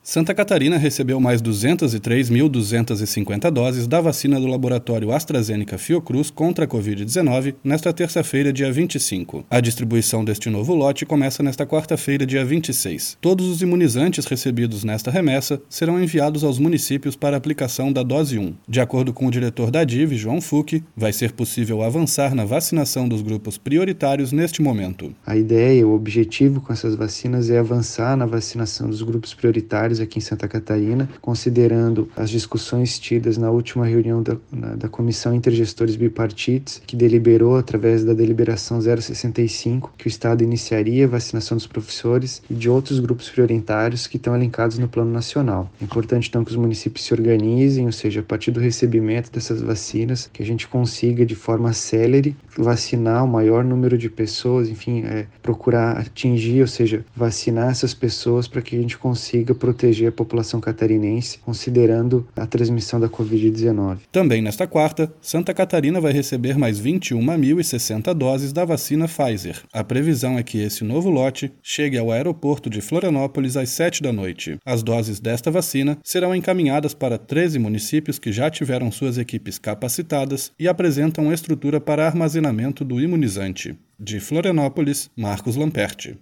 Santa Catarina recebeu mais 203.250 doses da vacina do laboratório AstraZeneca Fiocruz contra a Covid-19 nesta terça-feira, dia 25. A distribuição deste novo lote começa nesta quarta-feira, dia 26. Todos os imunizantes recebidos nesta remessa serão enviados aos municípios para aplicação da dose 1. De acordo com o diretor da DIV, João Fucchi, vai ser possível avançar na vacinação dos grupos prioritários neste momento. A ideia, o objetivo com essas vacinas é avançar na vacinação dos grupos prioritários aqui em Santa Catarina, considerando as discussões tidas na última reunião da Comissão Intergestores Bipartites, que deliberou, através da deliberação 065, que o Estado iniciaria a vacinação dos professores e de outros grupos prioritários que estão elencados no Plano Nacional. É importante, então, que os municípios se organizem, ou seja, a partir do recebimento dessas vacinas, que a gente consiga, de forma célere, vacinar o maior número de pessoas, enfim, procurar atingir, ou seja, vacinar essas pessoas para que a gente consiga proteger a população catarinense, considerando a transmissão da Covid-19. Também nesta quarta, Santa Catarina vai receber mais 21.060 doses da vacina Pfizer. A previsão é que esse novo lote chegue ao aeroporto de Florianópolis às 7 da noite. As doses desta vacina serão encaminhadas para 13 municípios que já tiveram suas equipes capacitadas e apresentam estrutura para armazenamento do imunizante. De Florianópolis, Marcos Lamperti.